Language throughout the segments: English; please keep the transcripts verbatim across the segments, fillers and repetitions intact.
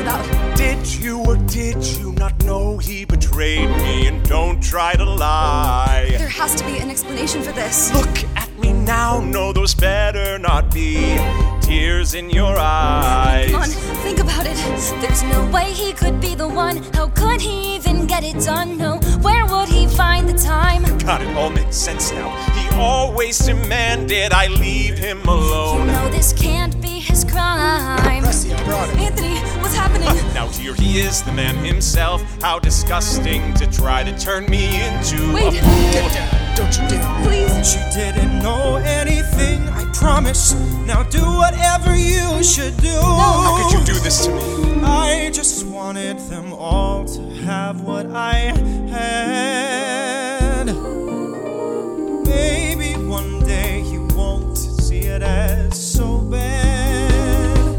about? Did you or did you not know he betrayed me? And don't try to lie. There has to be an explanation for this. Look at me now, no, those better not be tears in your eyes. Come on, think about it. There's no way he could be the one. How could he even get it done? No, where would he find the time? God, it all makes sense now. He always demanded I leave him alone. You know this can't be his crime. Rusty, I brought it. Anthony, what's happening? Now here he is, the man himself. How disgusting to try to turn me into Wait. a fool. Get down, don't you dare. Please. She didn't know anything, I promise. Now do whatever you should do. How could you do this to me? I just wanted them all to have what I had. Maybe one day you won't see it as so bad.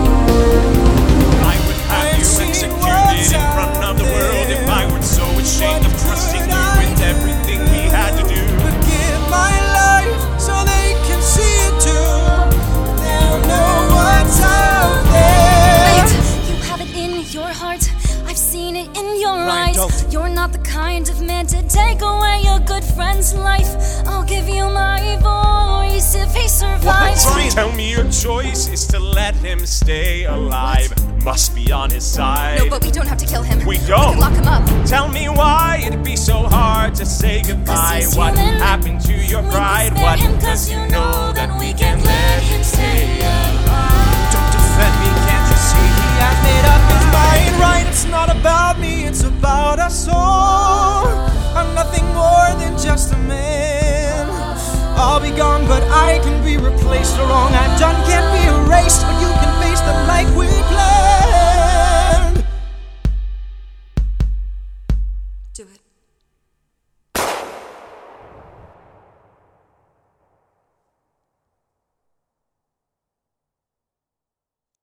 I would have you executed in front of the world if I weren't so ashamed of trusting you with everything we had to do. But give my life so they can see it too. They'll know what's out there. Wait, you have it in your heart. I've seen it in your Ryan, eyes. don't. You're not the kind of man to take away a good friend's life. I'll give you my voice if he survives. So tell me your choice is to let him stay alive. Must be on his side. No, but we don't have to kill him. We We don't. can lock him up. Tell me why it'd be so hard to say goodbye. he's What human. happened to your We pride? can spare What him 'cause does you you know know that that we we can't can let let him him stay stay alive? Don't defend me, can't you see he has made up his mind? Right, it's not about me, it's about us all. I'm nothing more than just a man. I'll be gone, but I can be replaced. The wrong I've done can't be erased, or you can face them like we planned. Do it.